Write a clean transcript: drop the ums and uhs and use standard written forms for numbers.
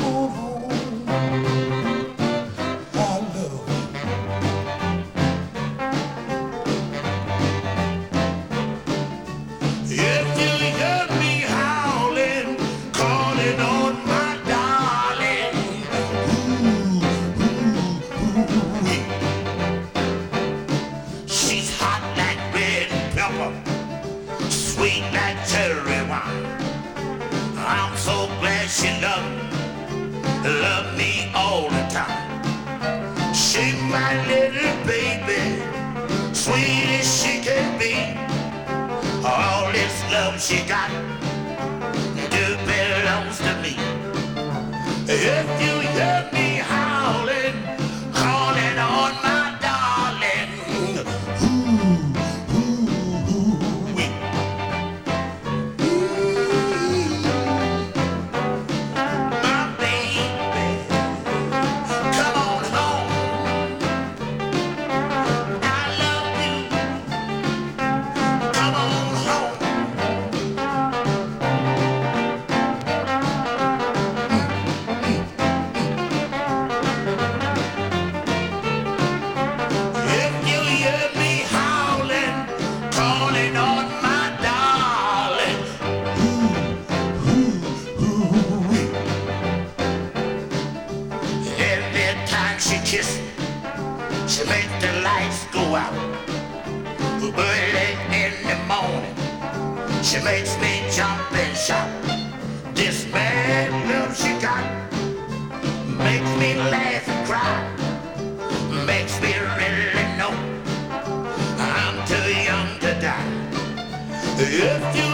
If you hear me howling, calling on my darling, she's hot like red pepper, sweet like cherry wine. I'm so glad she love me all the time. She's my little baby, sweet as she can be. All this love she got belongs to me. If you hear me howling, calling on my darling, my baby, come on home. I love you. Come on home. If you hear me howling, calling on my darling, every time she kisses, she makes the lights go out. Early in the morning, she makes me jump and shout. This mad love she got makes me laugh and cry, makes me really know I'm too young to die. If you